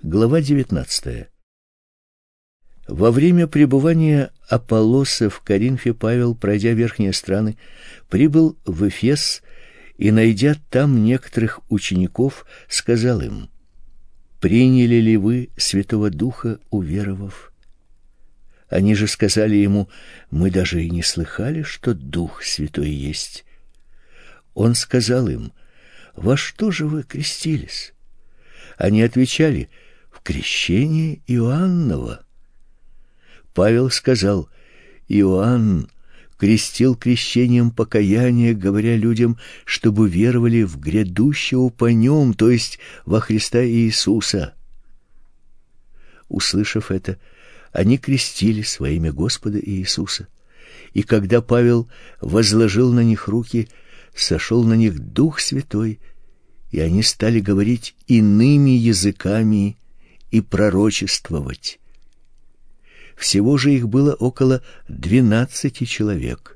Глава 19. Во время пребывания Аполлоса в Коринфе Павел, пройдя верхние страны, прибыл в Эфес и, найдя там некоторых учеников, сказал им: «Приняли ли вы Святого Духа, уверовав?» Они же сказали ему: «Мы даже и не слыхали, что Дух Святой есть». Он сказал им: «Во что же вы крестились?» Они отвечали: «В крещении Иоаннова». Павел сказал: «Иоанн крестил крещением покаяния, говоря людям, чтобы веровали в грядущего по нем, то есть во Христа Иисуса». Услышав это, они крестились во имя Господа Иисуса. И когда Павел возложил на них руки, сошел на них Дух Святой, и они стали говорить иными языками и пророчествовать. Всего же их было около 12 человек.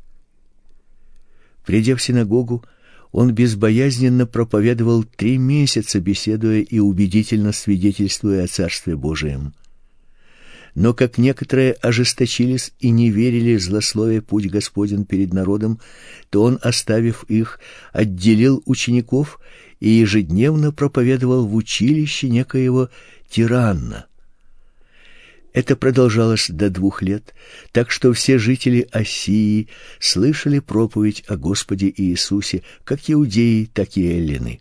Придя в синагогу, он безбоязненно проповедовал 3 месяца, беседуя и убедительно свидетельствуя о Царстве Божием. Но как некоторые ожесточились и не верили, злословя путь Господень перед народом, то он, оставив их, отделил учеников и ежедневно проповедовал в училище некоего Тиранна. Это продолжалось до 2 лет, так что все жители Асии слышали проповедь о Господе Иисусе, как иудеи, так и эллины.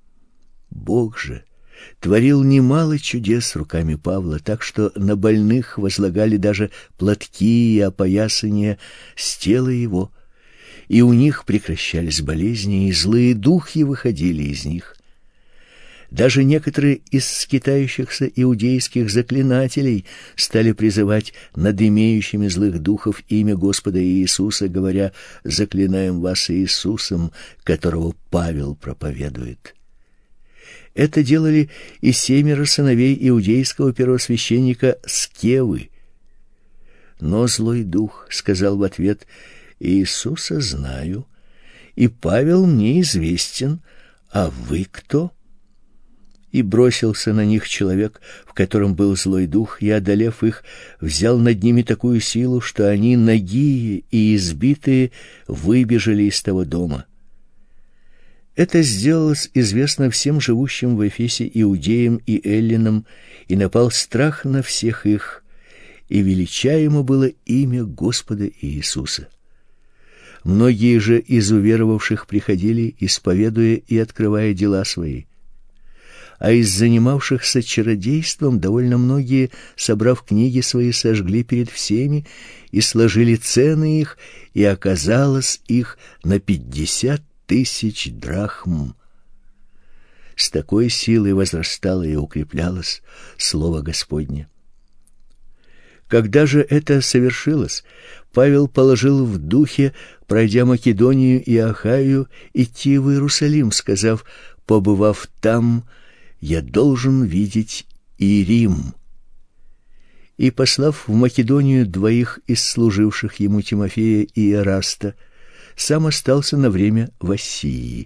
Бог же творил немало чудес руками Павла, так что на больных возлагали даже платки и опоясания с тела его, и у них прекращались болезни, и злые духи выходили из них. Даже некоторые из скитающихся иудейских заклинателей стали призывать над имеющими злых духов имя Господа Иисуса, говоря: «Заклинаем вас Иисусом, которого Павел проповедует». Это делали и 7 сыновей иудейского первосвященника Скевы. Но злой дух сказал в ответ: «Иисуса знаю, и Павел мне известен, а вы кто?» И бросился на них человек, в котором был злой дух, и, одолев их, взял над ними такую силу, что они, нагие и избитые, выбежали из того дома. Это сделалось известно всем живущим в Эфесе иудеям и эллинам, и напал страх на всех их, и величаемо было имя Господа Иисуса. Многие же из уверовавших приходили, исповедуя и открывая дела свои. А из занимавшихся чародейством довольно многие, собрав книги свои, сожгли перед всеми и сложили цены их, и оказалось их на 50 000 драхм. С такой силой возрастало и укреплялось слово Господне. Когда же это совершилось, Павел положил в духе, пройдя Македонию и Ахаю, идти в Иерусалим, сказав: «Побывав там, я должен видеть и Рим». И, послав в Македонию 2 из служивших ему, Тимофея и Эраста, сам остался на время в Ассии.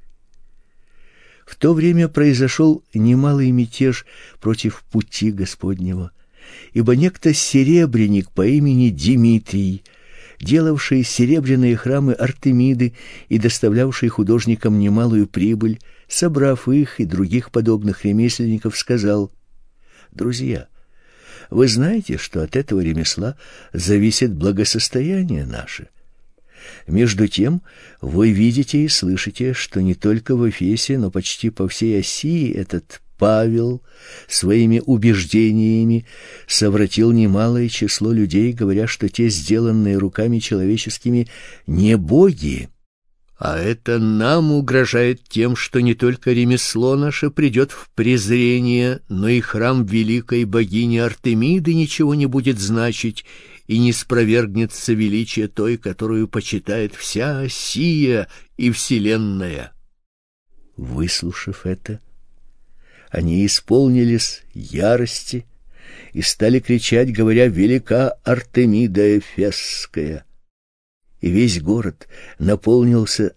В то время произошел немалый мятеж против пути Господнего, ибо некто серебряник по имени Димитрий, делавший серебряные храмы Артемиды и доставлявший художникам немалую прибыль, собрав их и других подобных ремесленников, сказал: «Друзья, вы знаете, что от этого ремесла зависит благосостояние наше. Между тем, вы видите и слышите, что не только в Эфесе, но почти по всей Асии этот Павел своими убеждениями совратил немалое число людей, говоря, что те, сделанные руками человеческими, не боги. А это нам угрожает тем, что не только ремесло наше придет в презрение, но и храм великой богини Артемиды ничего не будет значить, и не спровергнется величие той, которую почитает вся Асия и вселенная». Выслушав это, они исполнились ярости и стали кричать, говоря: «Велика Артемида Эфесская!» И весь город наполнился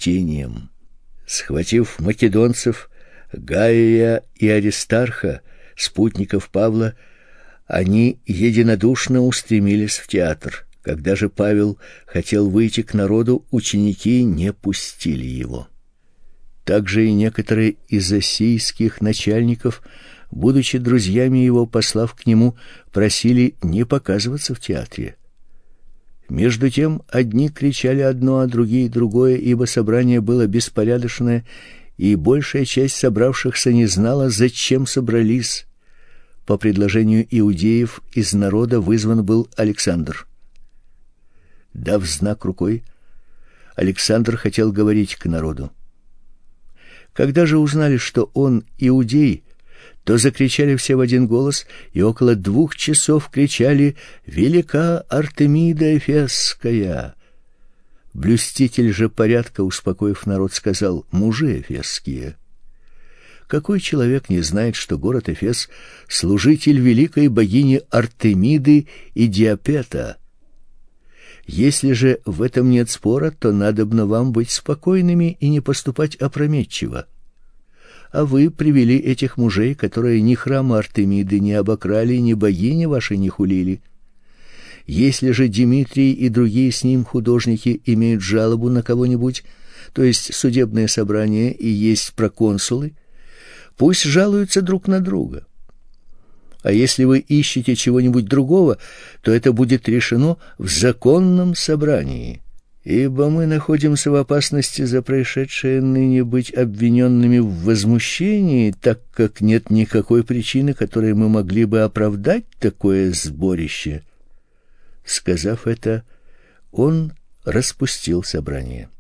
смятением. Схватив македонцев, Гая и Аристарха, спутников Павла, они единодушно устремились в театр. Когда же Павел хотел выйти к народу, ученики не пустили его. Также и некоторые из ассийских начальников, будучи друзьями его, послав к нему, просили не показываться в театре. Между тем одни кричали одно, а другие другое, ибо собрание было беспорядочное, и большая часть собравшихся не знала, зачем собрались. По предложению иудеев из народа вызван был Александр. Дав знак рукой, Александр хотел говорить к народу. Когда же узнали, что он иудей, то закричали все в один голос, и около 2 часов кричали: «Велика Артемида Эфесская!» Блюститель же порядка, успокоив народ, сказал: «Мужи эфесские, какой человек не знает, что город Эфес — служитель великой богини Артемиды и Диапета? Если же в этом нет спора, то надобно вам быть спокойными и не поступать опрометчиво. А вы привели этих мужей, которые ни храма Артемиды не обокрали, ни богини вашей не хулили. Если же Димитрий и другие с ним художники имеют жалобу на кого-нибудь, то есть судебное собрание и есть проконсулы, пусть жалуются друг на друга. А если вы ищете чего-нибудь другого, то это будет решено в законном собрании. Ибо мы находимся в опасности за происшедшее ныне быть обвиненными в возмущении, так как нет никакой причины, которой мы могли бы оправдать такое сборище». Сказав это, он распустил собрание.